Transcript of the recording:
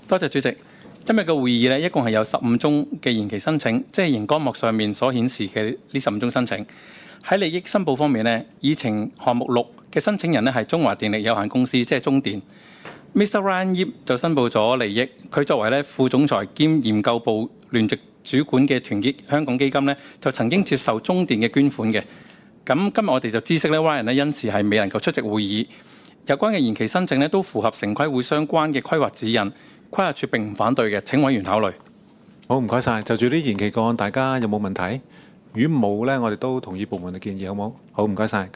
多謝主席。今日嘅會議呢，一共係有15宗嘅延期申請，即係熒光幕上面所顯示嘅呢15宗申請。喺利益申報方面呢，議程項目6嘅申請人呢係中華電力有限公司，即係中電。Mr. Ryan Yip 就申報咗利益，佢作為副總裁兼研究部聯席主管嘅團結香港基金呢，就曾經接受中電嘅捐款嘅。咁今日我哋就知悉呢 Ryan 呢因時係未能夠出席會議。有關嘅延期申請呢，都符合城規會相關嘅規劃指引。規劃處並唔反對嘅，請委員考慮。 好，唔該晒。就住啲延期個案，大家有冇問題？如果冇呢，我哋都同意部門嘅建議，好冇？好，唔該晒。